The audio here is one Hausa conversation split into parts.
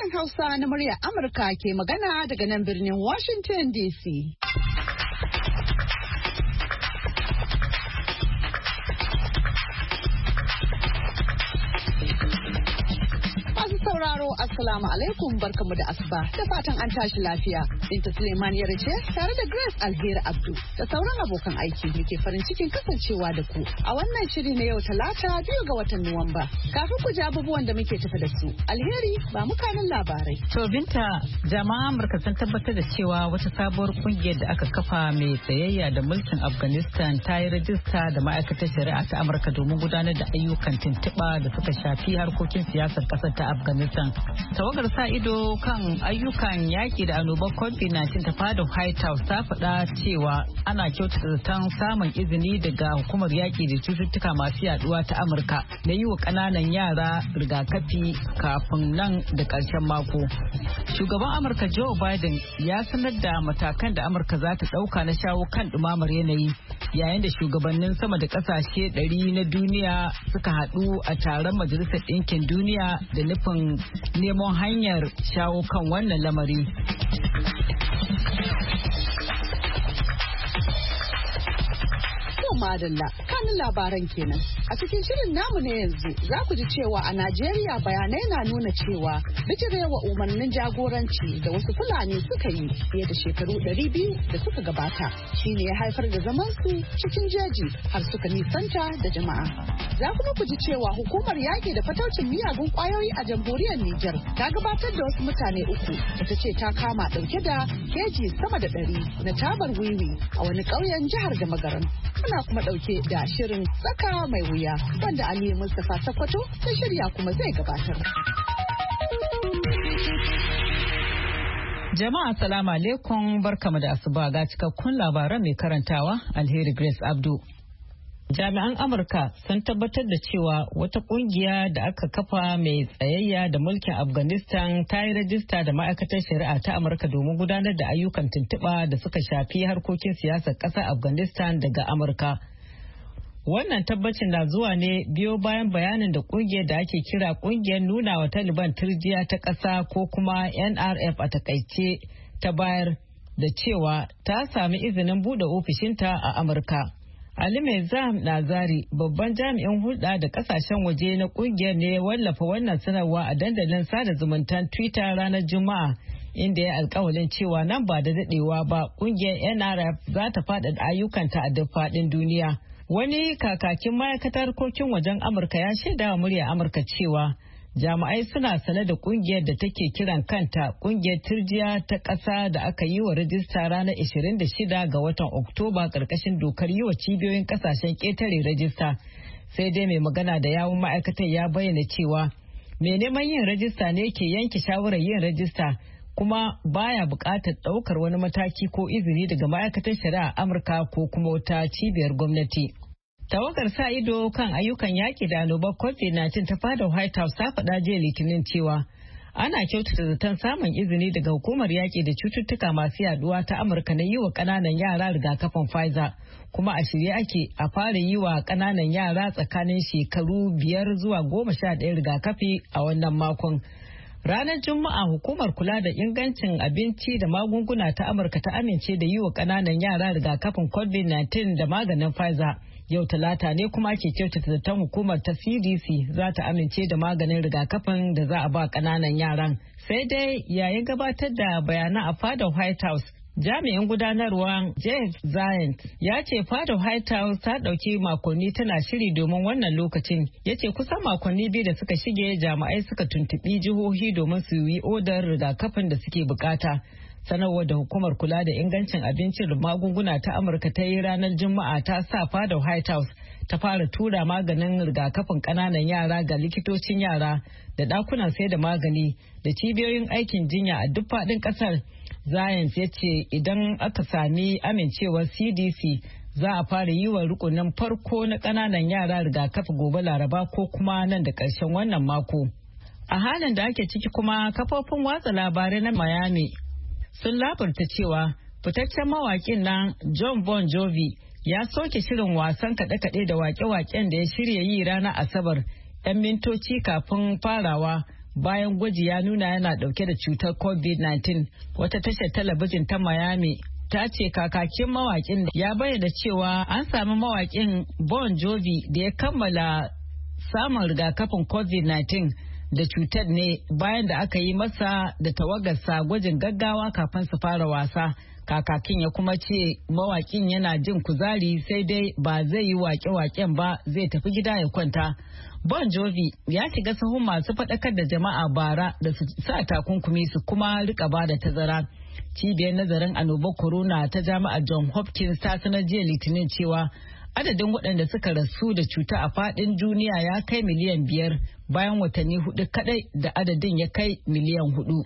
sashen Hausa na muryar Amurka ke magana daga nan birnin Washington DC. Sauraro Assalamu alaikum barkamu da asuba da fatan an tashi lafiya. Binta Suleiman ya ce tare da Grace Alheri Abdu da sauran abokan aiki muke farin cikin kasancewa da ku a wannan shiri na yau Talata 2 ga watan Nuwamba. Kafin ku ji abubuwan da muke tafi da su, Alheri ba mu kanin labarai. To Binta, jama'a Amurka sun tabbatar da cewa wata sabuwar kungiyar da aka kafa mai tsayayya da mulkin Afghanistan ta yi rajista da ma'aikatar shari'a ta Amurka domin gudanar da ayyukan tuntuɓa da suka shafi harkokin siyasar ƙasar ta Afghanistan. Tawagar sa ido kan ayyukan yaƙi da annobar COVID-19 ta fadar White House ta faɗa cewa ana kyautata zaton samun izini daga hukumar yaƙi da cututtuka masu yaduwa ta Amurka na yi wa ƙananan yara rigakafi kafin nan da ƙarshen mako. Shugaban Amurka Joe Biden ya sanar da matakan da Amurka za ta ɗauka na shawo kan ɗumamar yanayi yayin da shugabannin sama da ƙasashe 100 na duniya suka haɗu a taron Majalisar Ɗinkin Duniya da nufin neman hanyar shawo kan wannan lamari. Madalla kanin labaran kenan a cikin shirin namu na yanzu za ku ji cewa a Najeriya bayanai na nuna cewa bijirewa umarnin jagoranci da wasu Fulani suka yi fiye da shekaru 200 da suka gabata shine ya haifar da zaman su cikin jeji har suka nisanta da jama'a. Za kuma ku ji cewa hukumar yaƙi da fataucin miyagun ƙwayoyi a jamhuriyar Nijar ta gabatar da wasu mutane 3 da ta ce ta kama ɗauke da keji sama da 100 na tabar wiwi a wani ƙauyen jihar da Magaran. Muna kuma ɗauke da shirin tsaka mai wuya wanda Aliyu Mustapha Sakwato ta shirya kuma zai gabatar. Jama'a salamu alaikum barkamu da asuba ga cikakkun labaran mai karantawa Alheri Grace Abdu. Jami'an Amurka sun tabbatar da cewa wata kungiya da aka kafa mai tsayayya da mulkin Afghanistan ta yi rajista da ma'aikatar shari'a ta Amurka domin gudanar da ayyukan tuntuɓa da suka shafi harkokin siyasar ƙasar Afghanistan daga Amurka. Wannan tabbacin na zuwa ne biyo bayan bayanin da kungiyar da ake kira kungiyar nuna wa Taliban turjiya ta ƙasa ko kuma NRF a takaice ta bayar da cewa ta sami izinin buɗe ofishinta a Amurka. Ali Mezam Nazari, babban jami'in hulɗa da kasashen waje na kungiyar ne ya wallafa wannan sanarwa a dandalin sada zumuntan Twitter ranar Juma'a, inda ya alkawalin cewa nan ba da daɗewa ba kungiyar NRF za ta faɗaɗa ayyukanta a duk faɗin duniya. Wani kakakin ma'aikatar harkokin wajen Amurka ya shaida wa murya Amurka cewa jami'ai suna sane da kungiyar da take kiran kanta kungiyar turjiya ta ƙasa da aka yi wa rajista ranar 26 ga watan Oktoba ƙarƙashin dokar yi wa cibiyoyin ƙasashen ƙetare rajista. Sai dai mai magana da yawun ma'aikatar ya bayyana cewa mai neman yin rajista ne ke yanke shawarar yin rajista kuma baya buƙatar ɗaukar wani mataki ko izini daga ma'aikatar shari'a Amurka ko kuma wata cibiyar gwamnati. Tawagar sa ido kan ayyukan yaƙi da annobar COVID-19 ta fadar White House ta faɗa jiya Litinin cewa ana kyautata zaton samun izini daga hukumar yaƙi da cututtuka masu yaduwa ta Amurka na yi wa ƙananan yara rigakafin Pfizer, kuma a shirye ake a fara yi wa ƙananan yara tsakanin shekaru 5 zuwa 11 rigakafi a wannan makon. Ranar Juma'a hukumar kula da ingancin abinci da magunguna ta Amurka ta amince da yi wa ƙananan yara rigakafin COVID-19 da maganin Pfizer. Yau Talata ne kuma ake kyautata zaton hukumar ta CDC za ta amince da maganin rigakafin da za a ba ƙananan yaran. Sai dai yayin gabatar da bayanan a fadar White House, jami'in gudanarwa Jeff Zients ya ce fadar White House ta ɗauki makonni tana shiri domin wannan lokacin. Ya ce kusan makonni 2 da suka shige jami'ai suka tuntuɓi jihohi domin su yi odar rigakafin da suke bukata. Sanarwar da hukumar kula da ingancin abincin da magunguna ta Amurka ta yi ranar Juma'a ta sa fadar White House ta fara tura maganin rigakafin ƙananan yara ga likitocin yara da ɗakunan sai da magani da cibiyoyin aikin jinya a duk faɗin ƙasar. Zients ya ce idan aka sami amincewar CDC za a fara yi wa rukunin farko na ƙananan yara rigakafi gobe Laraba ko kuma nan da ƙarshen wannan mako. A halin da ake ciki kuma kafofin watsa labarai na Miami sun labarta cewa fitaccen mawaƙin nan John Bon Jovi ya soke shirin wasan kaɗe-kaɗe da waƙe-waƙen da ya shirya yi ranar Asabar 'yan mintoci kafin farawa bayan gwaji ya nuna yana dauke da cutar COVID-19. Wata tashar talabijin ta Miami ta ce kakakin mawakin ya bayyana cewa an sami mawakin Bon Jovi da ya kammala samun rigakafin COVID-19 da cutar ne bayan da aka yi masa da tawagarsa gwajin gaggawa kafin su fara wasa. Kakakin ya kuma ce mawakin yana jin kuzari sai dai ba zai yi wake-waken ba, zai tafi gida ya kwanta. Bon Jovi ya shiga sahun masu faɗakar da jama'a bara da su sa takunkumi su kuma rika ba da tazara. Cibiyar nazarin annobar corona ta jami'ar John Hopkins ta sanar jiya Litinin cewa adadin waɗanda suka rasu da cuta a faɗin duniya ya kai miliyan 5 bayan watanni 4 kadai da adadin ya kai miliyan 4.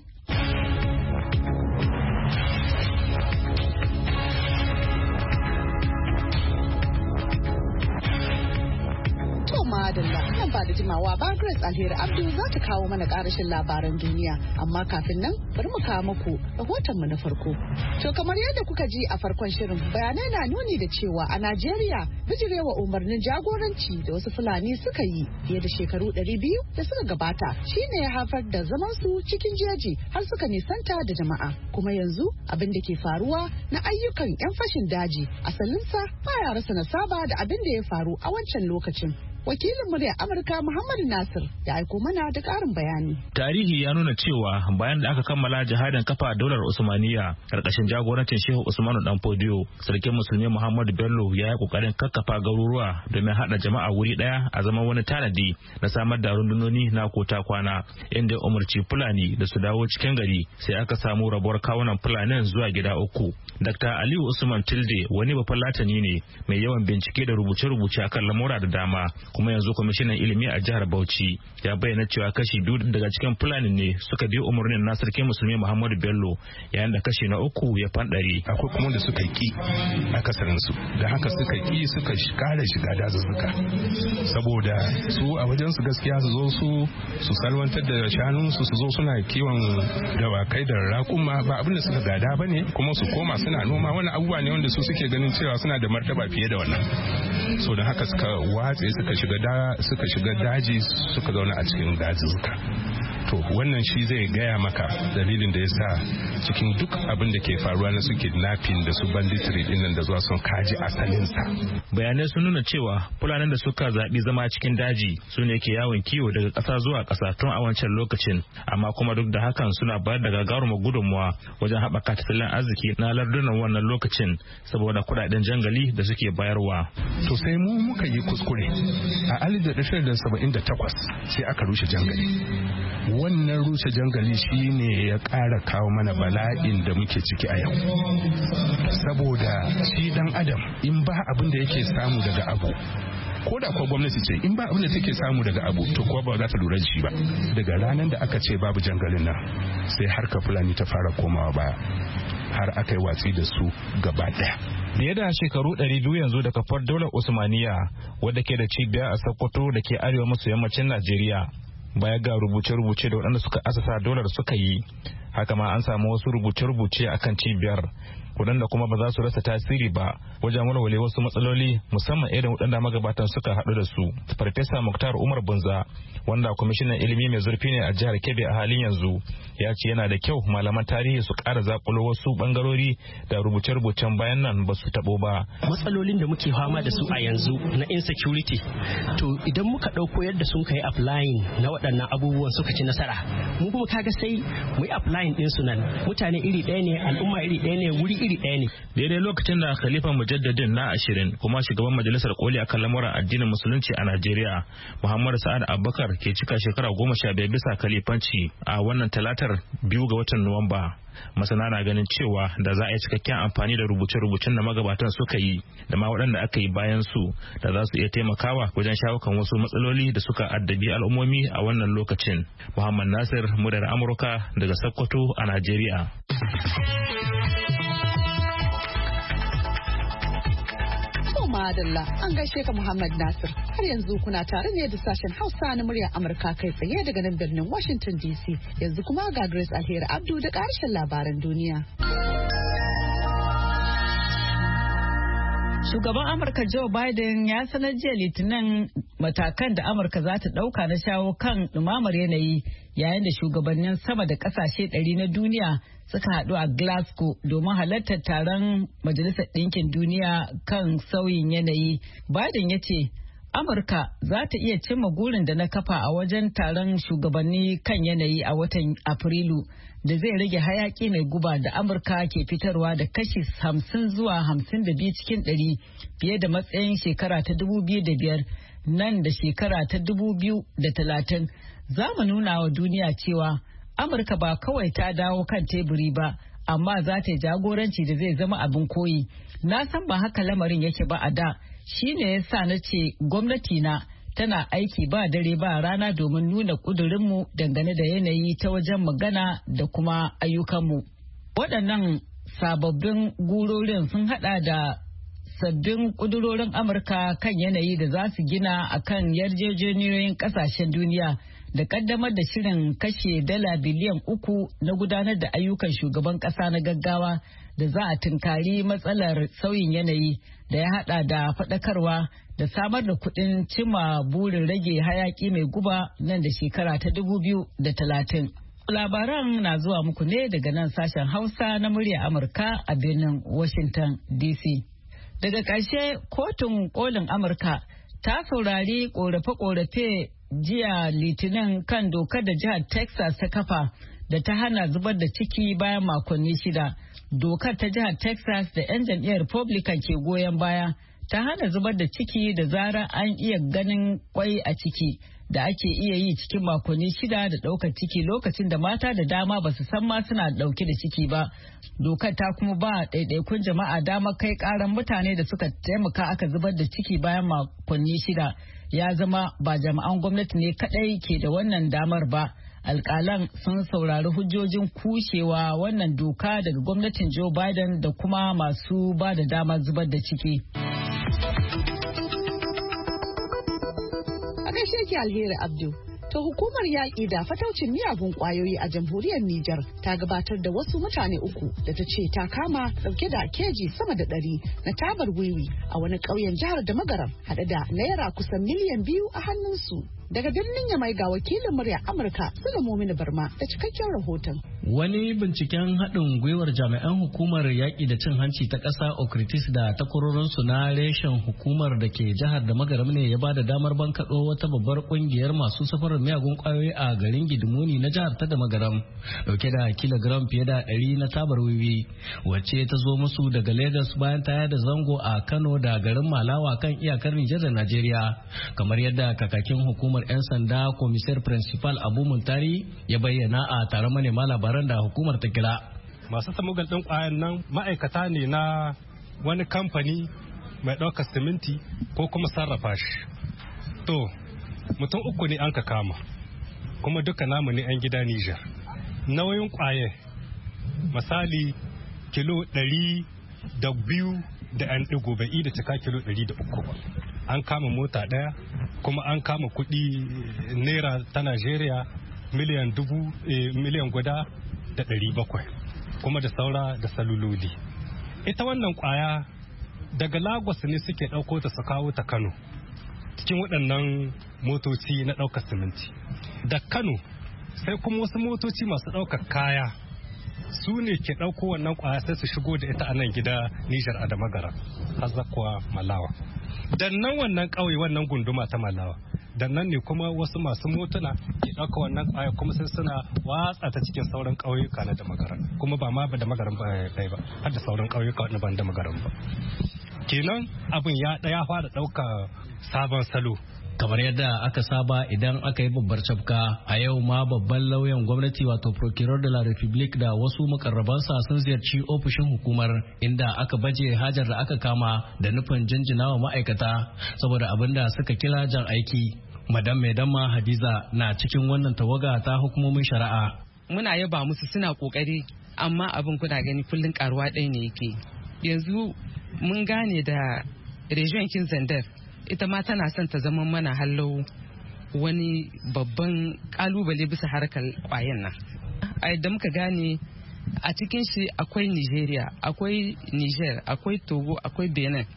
Madalla nan ba da jimawa ba Grace Alheri Abdu za ta kawo mana karashin labaran duniya, amma kafin nan bari mu kawo muku rahoton mu na farko. To kamar yadda kuka ji a farkon shirin, bayanai na nuni da cewa a Najeriya bijirewa umarnin jagoranci da wasu Fulani suka yi fiye da shekaru 200 da suka gabata shine ya haifar da zaman su cikin jeji har suka nisanta da jama'a. Kuma yanzu abin da ke faruwa na ayyukan 'yan fashin daji asalinsa baya rasa nasaba da abin da ya faru a wancan lokacin. Wakilin muryar Amurka Muhammad Nasir ya aiko mana da ƙarin bayani. Tarihi ya nuna cewa bayan da aka kammala jihadin kafa daular Usmaniya karkashin jagorancin Shehu Usmanu Dan Fodiyo, sarkin musulmi Muhammadu Bello ya yi kokarin kakkafa garuruwa domin hada jama'a wuri daya a zaman wani tanadi na samar da rundunoni na kota kwana, inda umarci Fulani da su dawo cikin gari, sai aka samu rabuwar kawunan Fulanin zuwa gida uku. Dr. Aliyu Usman Tilde wani bafulatani ne mai yawan bincike da rubuce-rubuce akan lamura da dama, kuma yanzu kwamishinan ilimi a jihar Bauchi ya bayyana cewa kashi 2 daga cikin Fulani ne suka bi umarnin na sarkin musulmi Muhammadu Bello, yayin da kashi na 3 ya fandare. Akwai kuma da suka ki akasarin su, da haka suka ki suka kare shiga dazuzzuka, saboda su a wajen su gaskiya su zo su salwantar da shanun su zo suna kiwon dawakai da raƙuma ba abin da suka gada bane, kuma su koma suna noma, wani abubuwa ne wanda su suke ganin cewa suna da martaba fiye da wannan. So da haka suka watse suka shiga daji suka zauna a cikin dazuzzuka. To wannan shi zai gaya maka dalilin da ya sa cikin duk abin da ke faruwa na su kidnapping da su banditry dinnan da zuwa sun kaji asalinsa. Bayanai sun nuna cewa Fulanin da suka zaɓi zama cikin daji su ne ke yawon kiwo daga ƙasa zuwa ƙasa tun a wancan lokacin, amma kuma duk da hakan suna bayar da gagarumar gudunmuwa wajen haɓaka tattalin arziki na lardunan wannan lokacin saboda kuɗaɗen jangali da suke bayarwa. To sai mu muka yi kuskure a 1978 sai aka rushe jangali. Wannan rushe jangali shi ne ya ƙara kawo mana bala'in da muke ciki a yau, saboda shi dan adam in ba abin da yake samu daga abu, ko da kuwa gwamnati ce in ba abin da take samu daga abu to kuwa ba za ta lura da shi ba. Daga ranar da aka ce babu jangalin nan sai harkar Fulani ta fara komawa baya, har aka yi watsi da su gaba daya. Fiye da shekaru 200 yanzu da kafar daular Usmaniya wadda ke da cibiya a Sokoto da ke arewa maso yammacin Najeriya. Baya ga rubuce-rubuce da waɗanda suka asasa daular suka yi, haka ma an samu wasu rubuce-rubuce akan cibiyar waɗanda kuma ba za su rasa tasiri ba wajen walwale wasu matsaloli, musamman irin waɗanda magabatan suka haɗu da su. Farfesa Muktar Umar Bunza, wanda kwamishinan ilimi mai zurfi ne a jihar Kebbi a halin yanzu, ya ce yana da kyau malaman tarihi su ƙara zakulo wasu bangarori da rubuce-rubucen bayan nan ba su taɓo ba. Matsalolin da muke fama da su a yanzu na insecurity, to idan muka ɗauko yadda sun kai applying na waɗannan abubuwan suka ci nasara, mu kuma kaga sai mu yi applying ɗin su nan, mutane iri ɗaya ne, al'umma iri ɗaya ne, wuri iri ɗaya ne. Daidai lokacin da Khalifa Mujaddadin na 20 kuma shugaban majalisar koli akan lamuran addinin musulunci a Najeriya, Muhammad Sa'ad Abubakar ke cika shekara 15 bisa khalifanci a wannan talatar 2 ga watan Nuwamba. Masana na ganin cewa da za a yi cikakken amfani da rubuce-rubucen da magabatan suka yi da ma waɗanda aka yi bayan su da za su iya taimakawa wajen shawo kan wasu matsaloli da suka addabi al'ummomi a wannan lokacin. Muhammad Nasir, muryar Amurka daga Sokoto a Najeriya. Madalla an gaishe ka Muhammad Nasir. Har yanzu kuna tare ne da sashen Hausa na muryar Amurka kai tsaye daga nan birnin Washington DC. Yanzu kuma ga Grace Alheri Abdu da ƙarshen labaran duniya. Shugaban Amurka Joe Biden ya sanar jiya Litinin matakan da Amurka za ta ɗauka na shawo kan ɗumamar yanayi yayin da shugabannin sama da ƙasashe 100 na duniya suka haɗu a Glasgow domin halartar taron Majalisar Ɗinkin Duniya kan sauyin yanayi. Biden ya ce Amurka za ta iya cimma gurin da na kafa a wajen taron shugabanni kan yanayi a watan Afrilu da zai rage hayaki mai guba da Amurka ke fitarwa da kashi 50 zuwa 52 cikin 100 fiye da matsayin shekara ta 2005 nan da shekara ta 2030. Za mu nuna wa duniya cewa Amurka ba kawai ta dawo kan teburi ba, amma za ta yi jagoranci da zai zama abin koyi. Na san ba haka lamarin yake ba a da, shi ne ya sa na ce gwamnati na tana aiki ba dare ba rana domin nuna ƙudurinmu dangane da yanayi ta wajen magana da kuma ayyukanmu. Waɗannan sababbin gurorin sun haɗa da sabbin ƙudurorin Amurka kan yanayi da za su gina a kan yarjejeniyoyin ƙasashen duniya da ƙaddamar da shirin kashe $3 biliyan na gudanar da ayyukan shugaban ƙasa na gaggawa da za a tunkari matsalar sauyin yanayi da ya haɗa da faɗakarwa da samar da kuɗin cimma burin rage hayaƙi mai guba nan da shekara ta 2030. Labaran na zuwa muku ne daga nan sashen Hausa na murya Amurka a birnin Washington DC. Daga ƙarshe kotun kolin Amurka ta saurari ƙorafe-ƙorafe jiya Litinin kan dokar da jihar Texas ta kafa da ta hana zubar da ciki bayan makonni 6. Dokar ta jihar Texas da 'yan jam'iyyar Republican ke goyon baya ta hana zubar da ciki da zarar an iya ganin kwai a ciki da ake iya yi cikin makonni 6 da ɗaukar ciki lokacin da mata da dama ba su san ma suna ɗauke da ciki ba. Dokar ta kuma ba ɗaiɗaikun jama'a damar kai ƙaran mutane da suka taimaka aka zubar da ciki bayan makonni 6. Ya zama ba jami'an gwamnati ne kaɗai ke da wannan damar ba. Alƙalan sun saurari hujjojin kushewa wannan doka daga gwamnatin Joe Biden da kuma masu ba da damar zubar da ciki. A gaishe ki Alheri Abdu. To hukumar yaƙi da fataucin miyagun ƙwayoyi a jamhuriyar Nijar ta gabatar da wasu mutane 3 da ta ce ta kama ɗauke da keji sama da 100 na tabar wiwi a wani ƙauyen jihar da Magaram haɗe da naira kusan miliyan 2 a hannunsu. Daga birnin Yamai ga wakilin murya Amurka Sulaimu Barma da cikakken rahoton. Wani binciken haɗin gwiwar jami'an hukumar yaƙi da cin hanci ta ƙasa Okritis da takwarorinsu na reshen hukumar da ke jihar da Magaram ne ya ba da damar bankaɗo wata babbar ƙungiyar masu safarar miyagun ƙwayoyi a garin Gidimuni na jihar ta da Magaram dauke da kilogram fiye da 100 na tabar wiwi wacce ta zo musu daga Lagos bayan ta yada zango a Kano da garin Malawa kan iyakar Nijar da Najeriya kamar yadda kakakin hukumar 'yan sanda komisar principal Abu Muntari ya bayyana a taron manema labaran da hukumar ta kira. Masu samugal ɗin ƙwayan nan ma'aikata ne na wani kamfani mai ɗaukar siminti ko kuma sarrafa shi. To, mutum 3 ne an ka kama, kuma duka namu ne 'yan gida Nijar. Nauyin ƙwaye, misali kilo 102 da 'yan ɗigo bai da cika kilo 103 ba. An kama mota ɗaya, kuma an kama kuɗi naira ta Najeriya miliyan guda da 700, kuma da saura da saluloli. Ita wannan ƙwaya daga Lagos ne suke ɗauko ta su kawo ta Kano cikin waɗannan motoci na ɗaukar siminti. Da Kano sai kuma wasu motoci masu ɗaukar kaya su ne ke ɗauko wannan ƙwaya sai su shigo da ita a nan gida Nijar a da Magara har zakwa Malawa. Dan nan wannan ƙauye wannan gunduma ta Malawa, dan nan ne kuma wasu masu motuna ke ɗauka wannan ƙwaya kuma sai suna watsa ta cikin sauran ƙauyuka na da Magaran, kuma ba ma da Magaran ba ɗaya ba, har da sauran ƙauyuka na ban da Magaran ba. Kenan abin ya fara ɗauka sabon salo. Kamar yadda aka saba idan aka yi babbar cafka a yau ma babban lauyan gwamnati wato Procureur de la République da wasu makarrabansa sun ziyarci ofishin hukumar inda aka baje hajar da aka kama da nufin jinjinawa ma'aikata saboda abin da suka kira jan aiki. Madam Maidama Hadiza na cikin wannan tawaga ta hukumomin shari'a. Muna yaba musu suna kokari amma abin kuna gani kullun karuwa ɗaya ne yake. Yanzu mun gane da region kin Zandar ita ma tana son ta zama mana hallau wani babban kalubale bisa harkar kwayan nan. A yadda muka gane a cikin shi akwai Nigeria, akwai Niger, akwai Togo, akwai Benin.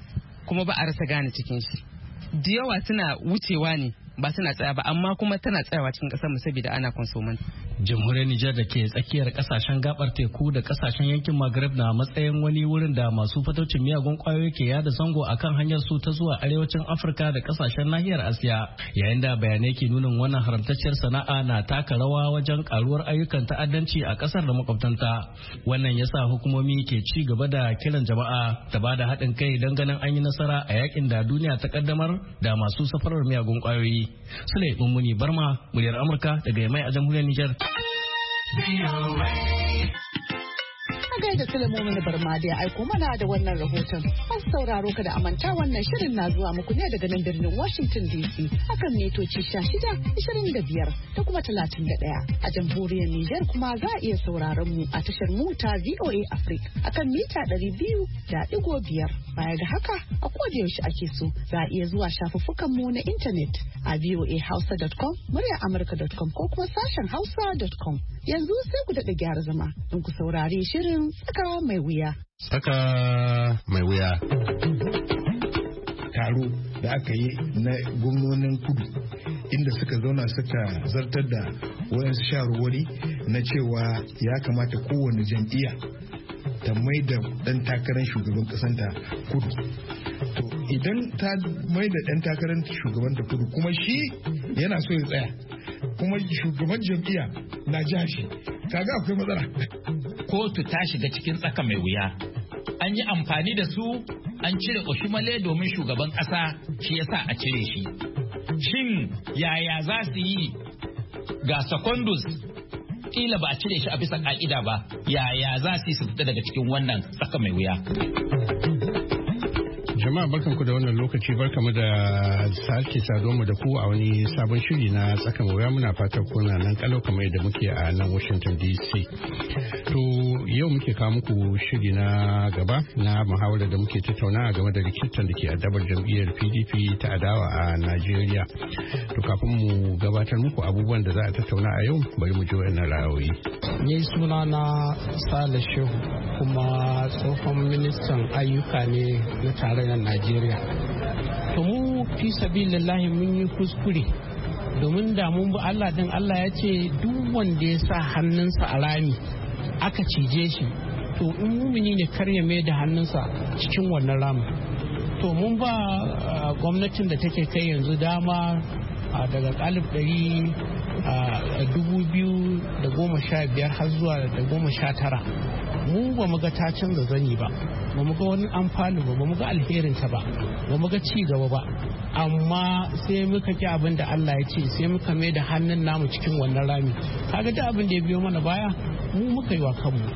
kuma ba a rasa gane cikin shi. Da yawa suna wucewa ne ba suna tsaya ba, amma kuma tana tsayawa cikin kasar mu saboda ana consumer. Jamhuriyar Nijar da ke tsakiyar kasashen gabar teku da kasashen yankin Maghreb na matsayin wani wurin da masu fataucin miyagun kwayoyi ke yada zango akan hanyar su ta zuwa arewacin Afirka da kasashen nahiyar Asiya, yayin da bayanai ke nunin wannan haramtacciyar sana'a na taka rawa wajen karuwar ayyukan ta'addanci a kasar da makwabtanta. Wannan yasa hukumomi ke ci gaba da kiran jama'a da bada haɗin kai don ganin an yi nasara a yakin da duniya ta kaddamar da masu safarar miyagun kwayoyi. Sule Mummuni Barma, muryar Amurka daga Yamai a jamhuriyar Nijar. A gaida Sulaimu Barma da ya aiko mana da wannan rahoton. An sauraro ka da amanta wannan shirin na zuwa muku ne daga nan birnin Washington DC akan mitoci 16, 25 da kuma 31. A jamhuriyar Nijar kuma za a iya sauraron mu a tashar mota VOA Africa akan mita 200.5. Baya ga haka a koda yaushe ake so za a iya zuwa shafuffukan mu na intanet a voahausa.com, muryaamurka.com ko kuma sashen hausa.com. Yanzu sai ku daɗa gyara zama don ku saurari shirin tsaka mai wuya. Tsaka mai wuya. Taro da aka yi na gwamnonin kudu inda suka zauna suka zartar da wayansu shawarwari na cewa ya kamata kowane jam'iyya ta mai da ɗan takarar shugaban ƙasanta kudu. To idan ta mai da ɗan takarar shugaban ta kudu kuma shi yana so ya tsaya kuma shugaban jam'iyya na jashi, kaga akwai matsala. Kotu ta shiga cikin tsaka mai wuya. An yi amfani da su an cire Oshimale domin shugaban ƙasa, shi yasa a cire shi. Shin yaya za su yi ga Secondus kila ba a cire shi a bisa ka'ida ba, yaya za su yi su fita daga cikin wannan tsaka mai wuya? Jama'a barkanku da wannan lokaci, barkamu da sake saduwa da ku a wani sabon shiri na tsakan wuya. Muna fatan kuna nan kalau kamar yadda muke a nan Washington DC. To yau muke kawo muku shiri na gaba na muhawara da muke tattauna game da rikicin da ke addabar jam'iyyar PDP ta adawa a Najeriya. To kafin mu gabatar muku abubuwan da za a tattauna a yau, bari mu ji wannan ra'ayoyi. Ni suna na Sale Shehu, kuma tsohon ministan ayyuka ne na tarayyar Najeriya. To mu fi sabilillahi mun yi kuskure, domin da mun bi Allah din, Allah ya ce duk wanda ya sa hannunsa a rami aka cije shi, to in mumini ne kar ya mai da hannunsa cikin wannan ramin. To mun ba gwamnatin da take kai yanzu dama daga 2015 har zuwa 2019 mu ba mu ga ta canza zani ba, ba mu ga wani amfani ba mu ga alherinta ba mu ga ci gaba ba, amma sai muka ki abin da Allah ya ce, sai muka mai da hannun namu cikin wannan rami. Kaga da abin da ya biyo mana baya mu muka yi wa kanmu.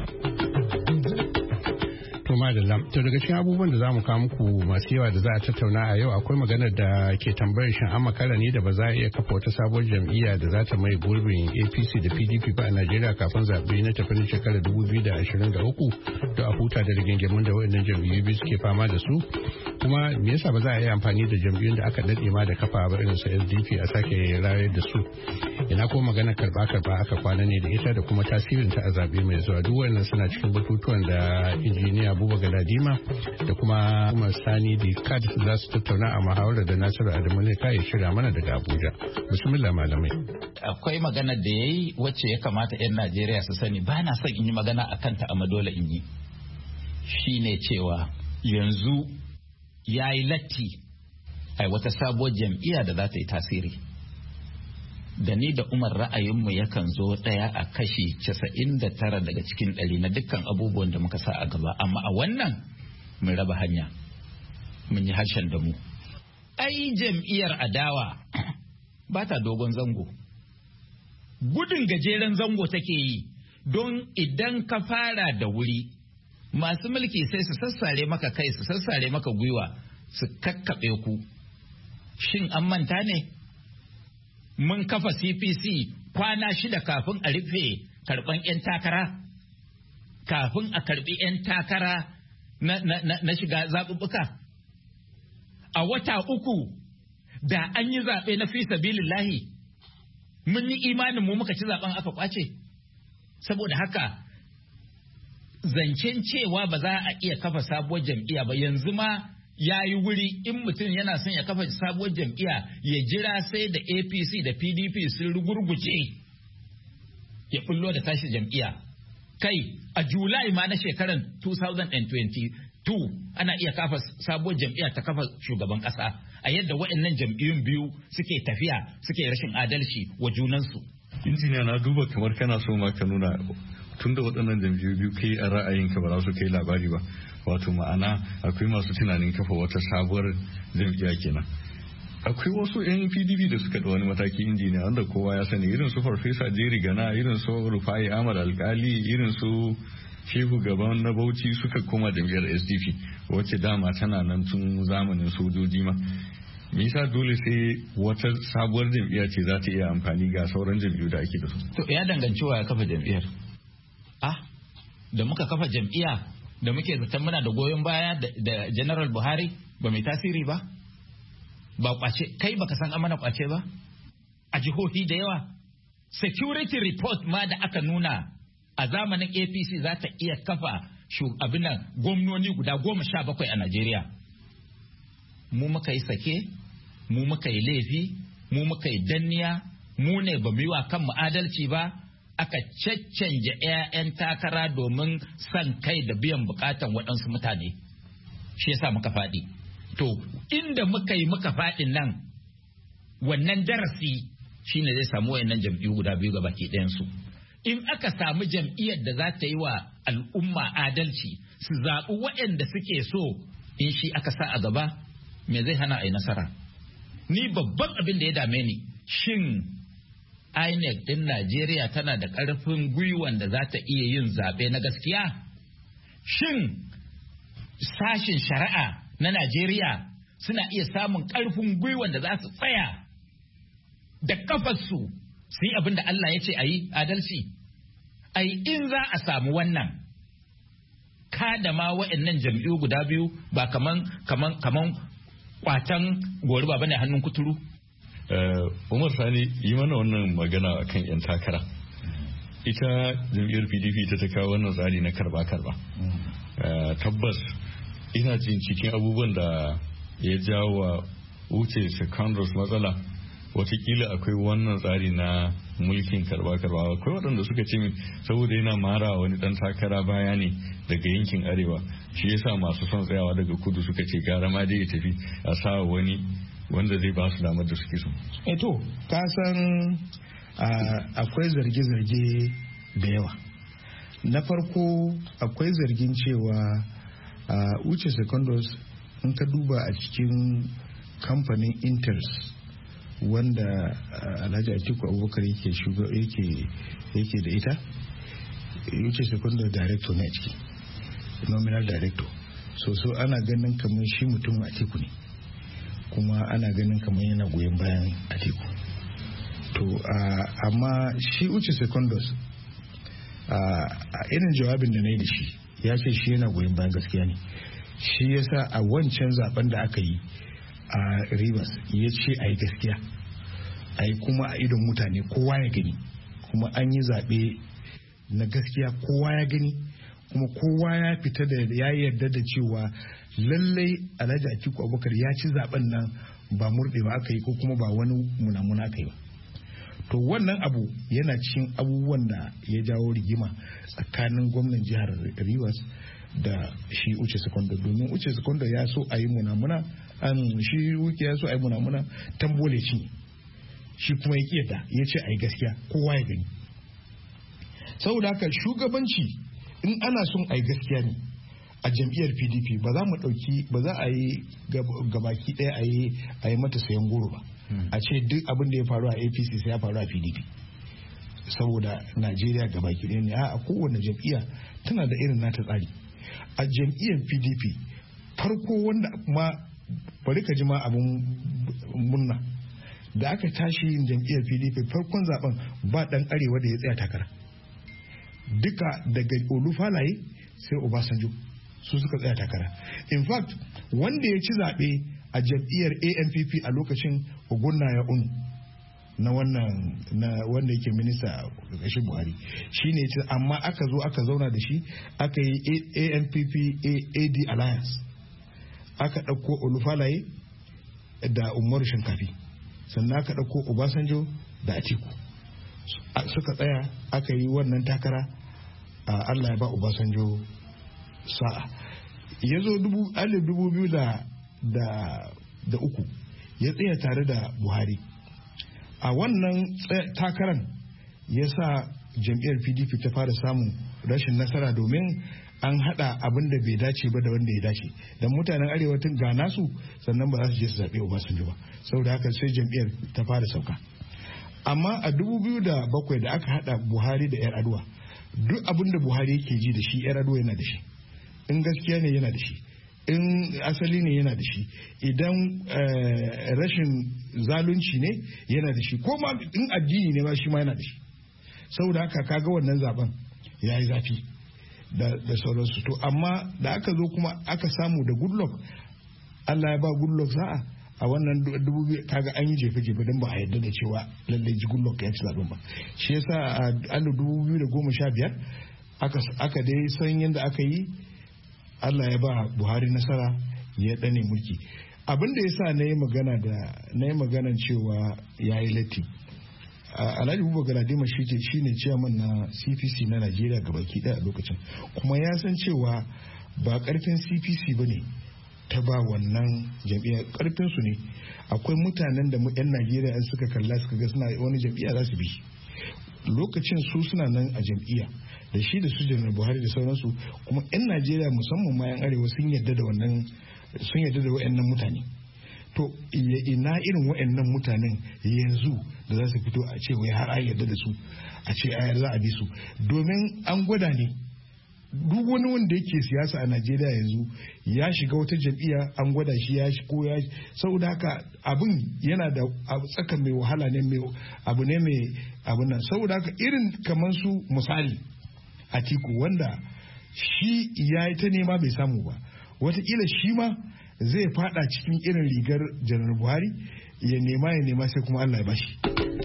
To daga cikin abubuwan da za mu kawo muku masu yawa da za a tattauna a yau, akwai maganar da ke tambayar shin an makara ne da ba za a iya kafa wata sabuwar jam'iyya da za ta mai gurbin APC da PDP ba a Najeriya kafin zaɓe na tafi shekarar 2023 da a huta da rigingimun da waɗannan jam'iyyu biyu suke fama da su. Kuma me yasa ba za a yi amfani da jam'iyyun da aka daɗe ma da kafa ba irin su SDP a sake rayar da su? Ina ko magana karɓa aka kwana ne da ita da kuma tasirinta a zaɓe mai zuwa. Duk wannan suna cikin batutuwan da injiniya Abubakar Galadima da kuma Umar Sani da Kad za su tattauna a muhawarar da Nasiru Adamu ne kai shirya mana daga Abuja. Bismillah malamai. Akwai magana da yayi wacce ya kamata 'yan Najeriya su sani, ba na son in yi magana a kanta amma dole in yi. Shine cewa yanzu ya yi latti ai wata sabuwar jam'iyya da za ta yi tasiri. Da ni da Umar ra'ayinmu yakan zo ɗaya a kashi 99 daga cikin 100 na dukkan abubuwan da muka sa a gaba, amma a wannan mun raba hanya, mun yi harshen da mu. Ai jam'iyyar adawa ba ta dogon zango, gudun gajeren zango take yi, don idan ka fara da wuri masu mulki sai su sassare maka kai, su sassare maka gwiwa, su kakkaɓe ku. Shin an manta ne? Mun kafa CPC kwana 6 kafin a rufe karɓan 'yan takara, kafin a karɓi 'yan takara na shiga zaɓuɓɓuka. A wata 3 da an yi zaɓe na fi sabilillahi, mun yi imanin mu muka ci zaɓen aka kwace. Saboda haka zancen cewa ba za a iya kafa sabuwar jam'iyya ba, yanzu ma ya yi wuri in mutum yana son ya kafa sabuwar jam'iyya ya jira sai da APC da PDP sun rugurguje ya bullo da tashi jam'iyya. Kai a Julai ma na shekarar 2022 ana iya kafa sabuwar jam'iyya ta kafa shugaban ƙasa a yadda waɗannan jam'iyyun biyu suke tafiya suke rashin adalci wa junansu. Injiniya, na duba kamar kana so ma ka nuna tun da waɗannan jam'iyyu biyu kai a ra'ayinka ba za su kai labari ba, wato ma'ana akwai masu tunanin kafa wata sabuwar jam'iyya kenan. Akwai wasu 'yan PDP da suka da wani mataki, injiniya, wanda kowa ya sani, irin su Farfesa Jerry Gana, irin su Rufai Ahmad Alkali, irin su Shehu Gaban na Bauchi suka koma jam'iyyar SDP wacce dama tana nan tun zamanin sojoji ma. Me yasa dole sai wata sabuwar jam'iyya ce za ta iya amfani ga sauran jam'iyyu da ake da su? To ya danganci wa ya kafa jam'iyyar. Da muka kafa jam'iyya da muke zaton muna da goyon baya da General Buhari ba mai tasiri ba? Ba kwace, kai baka san amana kwace ba? A jihohi da yawa. Security report ma da aka nuna a zamanin APC za ta iya kafa abinan gwamnoni guda 17 a Najeriya. Mu muka yi sake, mu muka yi laifi, mu muka yi danniya, mu ne ba mu yi wa kanmu adalci ba, aka caccanje 'ya'yan takara domin son kai da biyan bukatan waɗansu mutane. Shi yasa muka faɗi. To, inda muka yi muka faɗin nan, wannan darasi shine zai samu wayannan jam'iyyu guda biyu ga baki ɗayansu. In aka samu jam'iyyar da za ta yi wa al'umma adalci, su zaɓi waɗanda suke so, in shi aka sa a gaba, me zai hana a yi nasara? Ni babban abin da ya dame ni, shin INEC ɗin Najeriya tana da ƙarfin gwiwan da za ta iya yin zaɓe na gaskiya? Shin sashin shari'a na Najeriya suna iya samun ƙarfin gwiwan da za su tsaya da kafarsu su yi abin da Allah ya ce a yi adalci? Ai, in za a samu wannan, kada ma wa'annan jam'iyyu guda biyu ba kaman kwatan gori ba bane hannun kuturu. Umar Sani, yi mana wannan magana akan 'yan takara. Ita jam'iyyar PDP ta kawo wannan tsari na karba-karba. Tabbas ina jin cikin abubuwan da ya jawo wa wuce secondaries matsala, watakila akwai wannan tsari na mulkin karba-karba. Akwai waɗanda suka ce saboda yana mara wani ɗan takara baya ne daga yankin arewa, shi yasa masu son tsayawa daga kudu suka ce gara ma dai ya tafi a sa wani wanda zai ba su damar da suke so. To, ka san akwai zarge-zarge da yawa. Na farko akwai zargin cewa wuce secondaries in ka duba a cikin kamfanin Inters wanda Alhaji Atiku Abubakar yake da ita, wuce secondaries director ne a ciki, nominal director. So ana ganin kamar shi mutum Atiku ne, kuma ana ganin kamar yana goyon bayan Atiku. To amma shi wuce secondaries a irin jawabin da na yi da shi ya ce shi yana goyon bayan gaskiya ne. Shi yasa a wancan zaben da aka yi a Rivers ya ce a yi gaskiya, a yi kuma a idon mutane kowa ya gani, kuma an yi zaɓe na gaskiya kowa ya gani, kuma kowa ya fita da ya yarda da cewa lallai Alhaji Atiku Abubakar ya ci zaben nan ba murɗewa aka yi ko kuma ba wani munamuna aka yi ba. To wannan abu yana cikin abubuwan da ya jawo rigima tsakanin gwamnan jihar Rivers da shi Uche Secondos, domin Uche Secondos ya so a yi munamuna, shi Uche ya so a yi munamuna tambole shi kuma ya kiyata ya ce a yi gaskiya kowa ya gani. Saboda haka shugabanci in ana son a yi gaskiya ne a jam'iyyar PDP ba za a yi gabaki ɗaya a yi mata sayan goro ba. A ce duk abin da ya faru a APC sai ya faru a PDP, saboda Najeriya gabaki ɗaya ne. A kowane jam'iyya tana da irin nata tsari. A jam'iyyar PDP farko wanda ma bari ka ji ma abin murna, da aka tashi yin jam'iyyar PDP farkon zaben ba dan arewa da ya tsaya takara, duka daga Olufalaye sai Obasanjo su suka tsaya takara. In fact wanda ya ci zaɓe a jam'iyyar ANPP a lokacin Ogunaya Unu na wanda yake minista a ƙarshen Buhari shi ne ce, amma aka zo aka zauna da shi aka yi ANPP AD Alliance aka ɗauko Olufalaye da Umaru Shinkafi, sannan aka ɗauko Obasanjo da Atiku. Suka tsaya aka yi wannan takara, Allah ya ba Obasanjo sa'a. Ya zo 2003 ya tsaya tare da Buhari. A wannan takaran ya sa jam'iyyar PDP ta fara samun rashin nasara, domin an hada abin da bai dace ba da wanda ya dace, don mutanen arewa tun ga nasu sannan ba za su je su zaɓe Obasanjo ba, saboda haka sai jam'iyyar ta fara sauka. Amma a 2007 da aka hada Buhari da Yar'adua, duk abin da Buhari yake ji da shi Yar'adua yana da shi, in gaskiya ne yana da shi, in asali ne yana da shi, idan rashin zalunci ne yana da shi, ko ma in addini ne ma shi ma yana da shi. Saboda haka kaga wannan zaben ya yi zafi da sauransu. To amma da aka zo kuma aka samu da Goodluck, Allah ya ba Goodluck sa'a a wannan 2000, kaga an yi jefe-jefe don ba a yarda da cewa lallai Goodluck ya ci zaben ba. Shi yasa a 2015 aka dai san yadda aka yi, Allah ya ba Buhari nasara ya dane mulki. Abin da yasa na yi maganan cewa ya yi latti, Alhaji Buba Galadima shi ne chairman na CPC na Najeriya gabaki daya a lokacin, kuma ya san cewa ba karfin CPC ba ne ta ba wannan jam'iyyar, karfin su ne. Akwai mutanen da 'yan Najeriya in suka kalla suka ga suna wani jam'iyya za su bi. Lokacin su suna nan a jam'iyya da shi da su Janar Buhari da sauransu, kuma 'yan Najeriya musamman ma 'yan arewa sun yarda da wa'annan mutane. To ina irin wa'annan mutanen yanzu da za su fito a ce wai har an yarda da su, a ce ayar za a bi su, domin an gwada ne. Duk wani wanda yake siyasa a Najeriya yanzu ya shiga wata jam'iyya, an gwada shi ya shi ko ya, saboda haka abin yana da tsaka mai wahala ne, mai abu ne mai abu nan. Saboda haka irin kamar su misali Atiku, wanda shi ya yi ta nema bai samu ba, watakila shi ma zai fada cikin irin rigar Janar Buhari, ya nema sai kuma Allah ya bashi.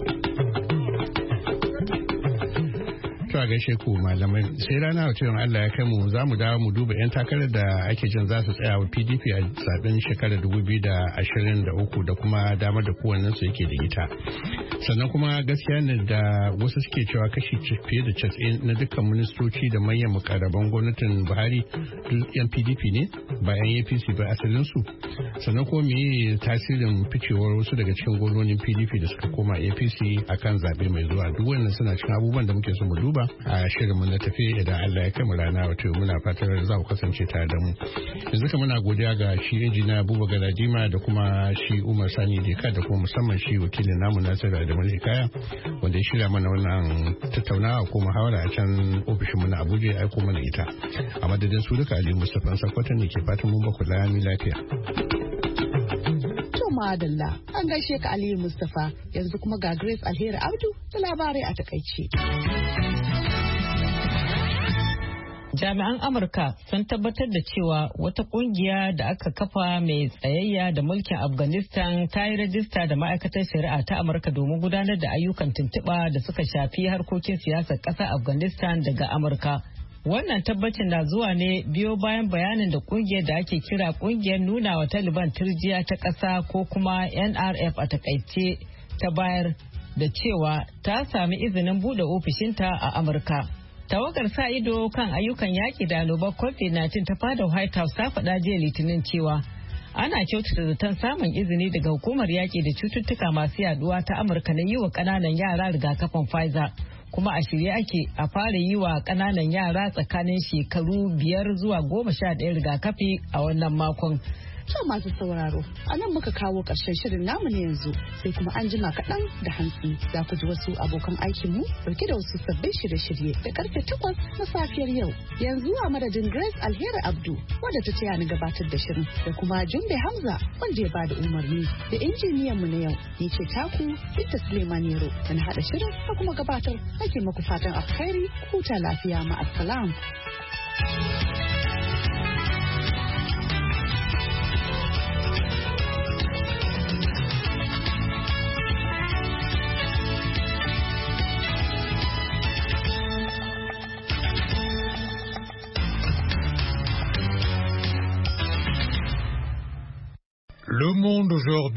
To a gaishe ku malamai, sai rana wata yawan Allah ya kai mu za mu dawo mu duba 'yan takarar da ake jin za su tsaya wa PDP a zaben shekarar 2023 da kuma damar da kowannen su yake da ita. Sannan kuma gaskiya ne da wasu suke cewa kashi fiye da 90 na dukkan ministoci da manyan mukarraban gwamnatin Buhari duk 'yan PDP ne ba 'yan APC ba asalin su. Sannan kuma me tasirin ficewar wasu daga cikin gwamnonin PDP da suka koma APC akan zabe mai zuwa, duk wannan suna cikin abubuwan da muke so mu duba a shirinmu na tafi idan Allah ya kai mu rana wato muna fatar za ku kasance tare da mu. Yanzu ka muna godiya ga shi injiniya Buba Galadima da kuma shi Umar Sani Deka da kuma musamman shi wakilin namu Nasiru Adamu Hikaya wanda ya shirya mana wannan tattaunawa ko muhawara a can ofishin mu na Abuja ya aiko mana ita. A madadin su duka Ali Mustapha Sakwato ne ke fatan mun ba ku lafiya. Madalla an gaishe ka Aliyu Mustapha, yanzu kuma ga Grace Alheri Abdu da labarai a takaice. Jami'an Amurka sun tabbatar da cewa wata kungiya da aka kafa mai tsayayya da mulkin Afghanistan ta yi rajista da ma'aikatar shari'a ta Amurka domin gudanar da ayyukan tuntuɓa da suka shafi harkokin siyasar ƙasar Afghanistan daga Amurka. Wannan tabbacin na zuwa ne biyo bayan bayanin da kungiyar da ake kira kungiyar nuna wa Taliban turjiya ta ƙasa ko kuma NRF a takaice ta bayar da cewa ta sami izinin bude ofishinta a Amurka. Tawagar sa ido kan ayyukan yaƙi da annobar COVID-19 ta fada White House ta faɗa jiya Litinin cewa ana kyautata zaton samun izini daga hukumar yaƙi da cututtuka masu yaduwa ta Amurka na yi wa ƙananan yara rigakafin Pfizer. Kuma a shirye ake a fara yi wa ƙananan yara tsakanin shekaru 5 zuwa 11 rigakafi a wannan makon. To masu sauraro, a nan muka kawo ƙarshen shirin namu na yanzu, sai kuma an jima kaɗan da hantsi za ku ji wasu abokan aikinmu dauke da wasu sabbin shirye-shirye da karfe 8 na safiyar yau. Yanzu a madadin Grace Alheri Abdu wadda ta taya ni gabatar da shirin da kuma Jumbe Hamza wanda ya bada umarni da injiniyan mu na yau. Ni ce taku Binta Suleiman Yero da na haɗa shirin da kuma gabatar ake maku fatan alkhairi, huta lafiya, ma'assalam. aujourd'hui